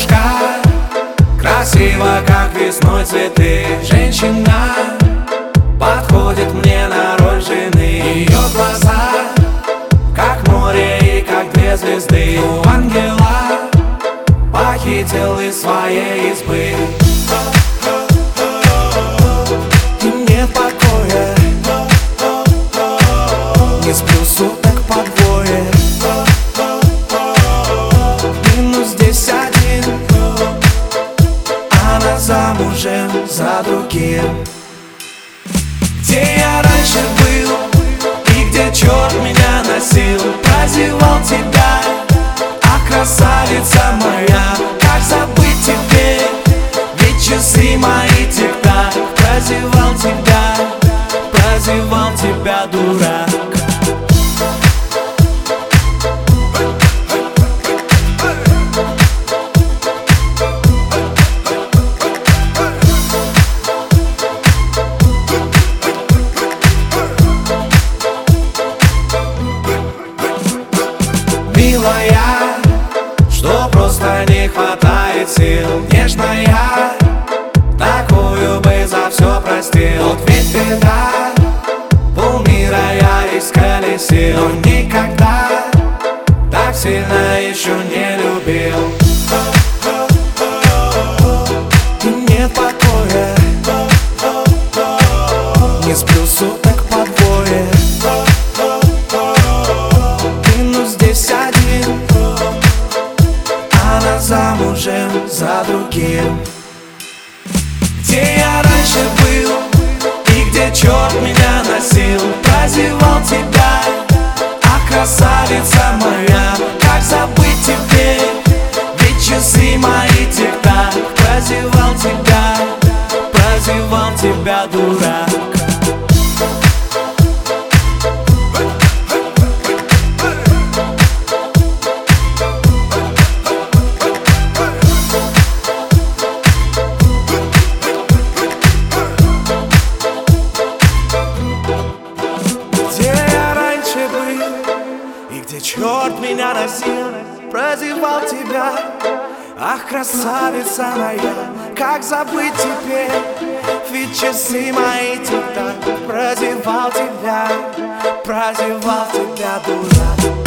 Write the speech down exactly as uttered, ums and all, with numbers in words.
девушка, красиво, как весной цветы. Женщина подходит мне на роль жены. Ее глаза, как море и как две звезды. У ангела похитил из своей избы. И нет покоя, не сплю суток по двое. Минус здесь один, она замужем за другим. Где я раньше был и где черт меня носил? Прозевал тебя, а красавица моя, как забыть теперь? Ведь часы мои тик-так. Прозевал тебя, прозевал тебя, дурак. Милая, что просто не хватает сил. Нежная, такую бы за все простил. Вот ведь беда, полмира я исколесил, но никогда так сильно еще не любил. И нет покоя, не сплю суток по двое. Минус здесь один, она замужем за другим. Где я раньше был и где черт меня носил? Прозевал тебя, а красавица моя, как забыть теперь? Ведь часы мои тик-так. Прозевал тебя, прозевал тебя, дурак. И где черт меня носил, прозевал тебя, ах, красавица моя, как забыть теперь? Ведь часы мои тик-так. Прозевал тебя, прозевал тебя, дурак.